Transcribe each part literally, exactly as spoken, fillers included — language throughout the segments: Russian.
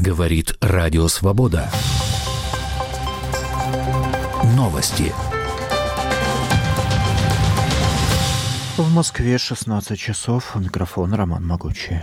Говорит Радио Свобода. Новости. В Москве шестнадцать часов. У микрофона Роман Могучий.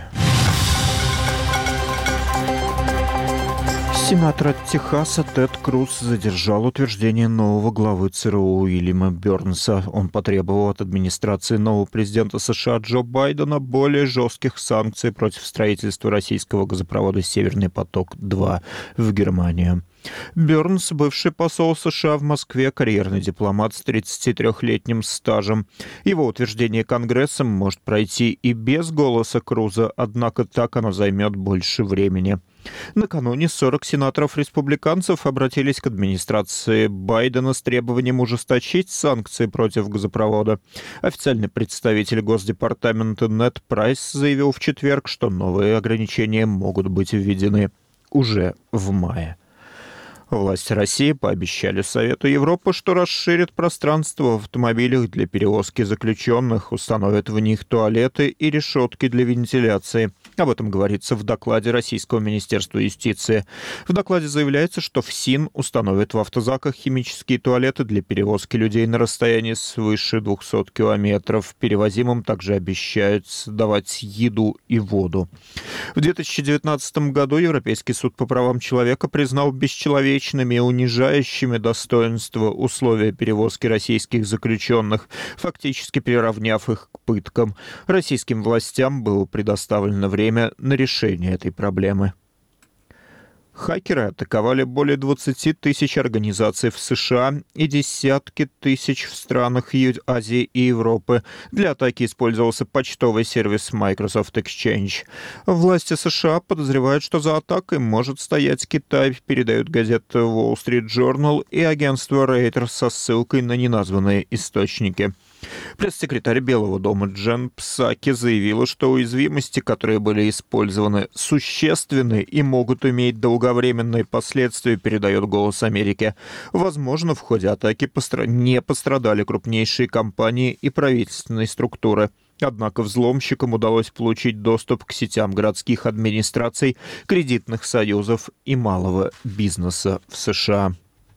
Сенатор от Техаса Тед Круз задержал утверждение нового главы ЦРУ Уильяма Бёрнса. Он потребовал от администрации нового президента США Джо Байдена более жестких санкций против строительства российского газопровода «Северный поток-два» в Германию. Бёрнс, бывший посол США в Москве, карьерный дипломат с тридцатитрёхлетним стажем. Его утверждение Конгрессом может пройти и без голоса Круза, однако так оно займет больше времени. Накануне сорок сенаторов-республиканцев обратились к администрации Байдена с требованием ужесточить санкции против газопровода. Официальный представитель Госдепартамента Нед Прайс заявил в четверг, что новые ограничения могут быть введены уже в мае. Власти России пообещали Совету Европы, что расширят пространство в автомобилях для перевозки заключенных, установят в них туалеты и решетки для вентиляции. Об этом говорится в докладе Российского Министерства юстиции. В докладе заявляется, что ФСИН установит в автозаках химические туалеты для перевозки людей на расстоянии свыше двухсот километров. Перевозимым также обещают давать еду и воду. В две тысячи девятнадцатом году Европейский суд по правам человека признал бесчеловечным и унижающими достоинство условия перевозки российских заключенных, фактически приравняв их к пыткам. Российским властям было предоставлено время на решение этой проблемы. Хакеры атаковали более двадцати тысяч организаций в США и десятки тысяч в странах Азии и Европы. Для атаки использовался почтовый сервис Microsoft Exchange. Власти США подозревают, что за атакой может стоять Китай, передают газета Wall Street Journal и агентство Reuters со ссылкой на неназванные источники. Пресс-секретарь Белого дома Джен Псаки заявила, что уязвимости, которые были использованы, существенны и могут иметь долговременные последствия, передает «Голос Америки». Возможно, в ходе атаки постра... не пострадали крупнейшие компании и правительственные структуры. Однако взломщикам удалось получить доступ к сетям городских администраций, кредитных союзов и малого бизнеса в США.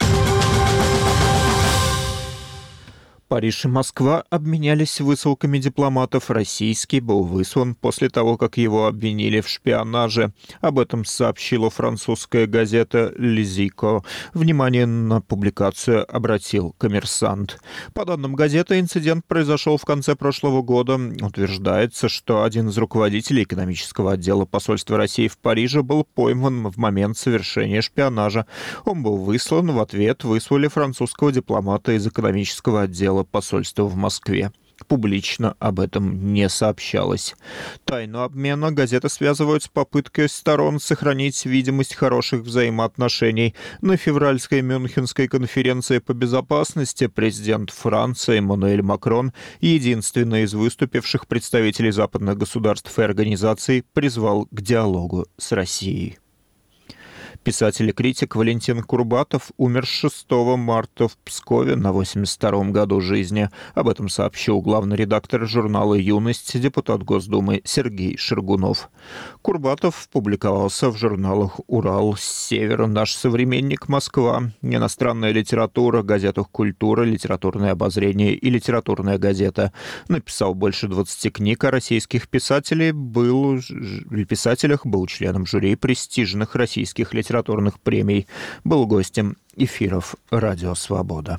Париж и Москва обменялись высылками дипломатов. Российский был выслан после того, как его обвинили в шпионаже. Об этом сообщила французская газета «Лизико». Внимание на публикацию обратил «Коммерсант». По данным газеты, инцидент произошел в конце прошлого года. Утверждается, что один из руководителей экономического отдела посольства России в Париже был пойман в момент совершения шпионажа. Он был выслан, в ответ выслали французского дипломата из экономического отдела посольства в Москве. Публично об этом не сообщалось. Тайну обмена газета связывают с попыткой сторон сохранить видимость хороших взаимоотношений. На февральской Мюнхенской конференции по безопасности президент Франции Эммануэль Макрон, единственный из выступивших представителей западных государств и организаций, призвал к диалогу с Россией. Писатель и критик Валентин Курбатов умер шестого марта в Пскове на восемьдесят втором году жизни. Об этом сообщил главный редактор журнала «Юность», депутат Госдумы Сергей Шергунов. Курбатов публиковался в журналах «Урал», «Север», «Наш современник», «Москва», «Иностранная литература», газетах «Культура», «Литературное обозрение» и «Литературная газета». Написал больше двадцати книг о российских писателей, был, писателях, был членом жюри престижных российских литературных литературных премий, был гостем эфиров «Радио Свобода».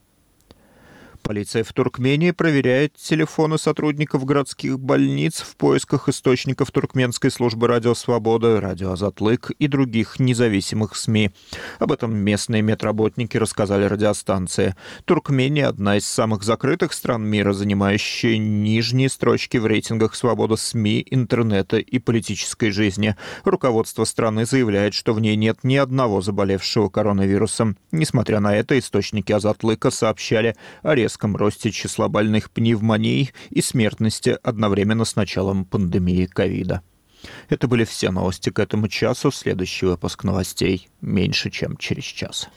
Полиция в Туркмении проверяет телефоны сотрудников городских больниц в поисках источников туркменской службы «Радио Свобода», «Радио Азатлык» и других независимых СМИ. Об этом местные медработники рассказали радиостанции. Туркмения – одна из самых закрытых стран мира, занимающая нижние строчки в рейтингах свободы СМИ, интернета и политической жизни. Руководство страны заявляет, что в ней нет ни одного заболевшего коронавирусом. Несмотря на это, источники Азатлыка сообщали о резком росте числа больных пневмонией и смертности одновременно с началом пандемии ковида. Это были все новости к этому часу. Следующий выпуск новостей меньше, чем через час.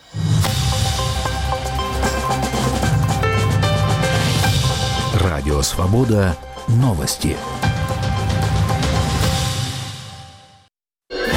Радио Свобода. Новости.